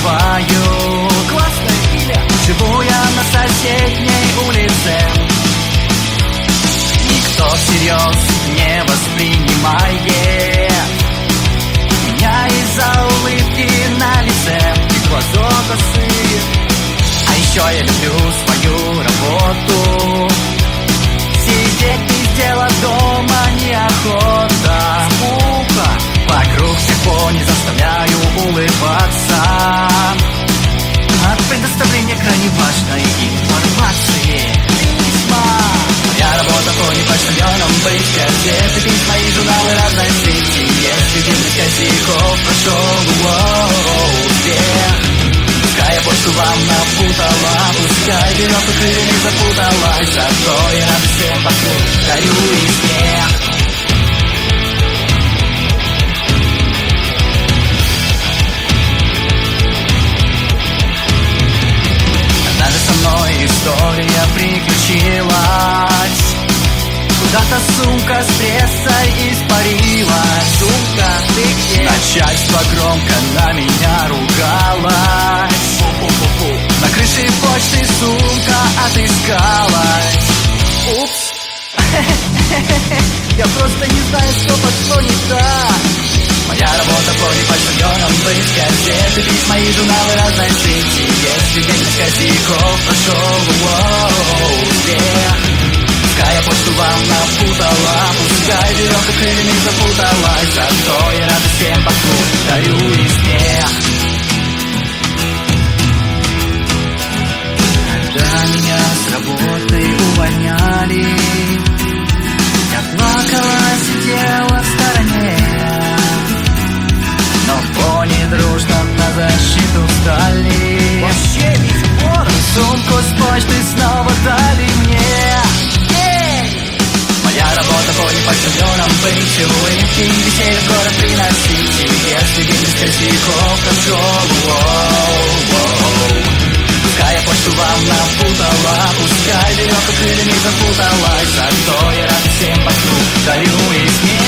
называю. Классное имя. Живу я на соседней улице. Никто всерьез не воспринимает меня из-за улыбки на лице и глаза косые. А еще я люблю свою работу. Сидеть без дела дома неохота. Скука. Вокруг всего не заставляю улыбаться от предоставления крайне важной информации. Письма. Моя работа по непочтальоном быть газеты, письма и журналы разной сети. Если видно косяков прошел пускай я почту вам напутала, пускай веревка крыльями запуталась, зато я рад всем вокруг дарю и смех. Однажды со мной история приключилась. Куда-то сумка с прессой испарилась. Сумка, ты где? Начальство громко на меня ругалось. На крыше почты сумка отыскалась. Упс. Я просто не знаю, что пошло не так. Моя работа по непочтальонам быть газеты, письма и журналы разной сети. Если день без косяков прошел пускай я почту вам напутала, пускай веревка крыльями запуталась, зато я рад всем вокруг дарю и смех. Когда меня с работы увольняли, я плакала, сидела в стороне, но пони дружно на защиту встали. Вообще не спор. Сумку с почты снова дали мне. Моя работа по непочтальонам быть улыбки, веселье в город приносить. Если день без косяков прошел, пускай я почту вам напутала, пускай веревка крыльями запуталась, зато я рад всем вокруг дарю и смех.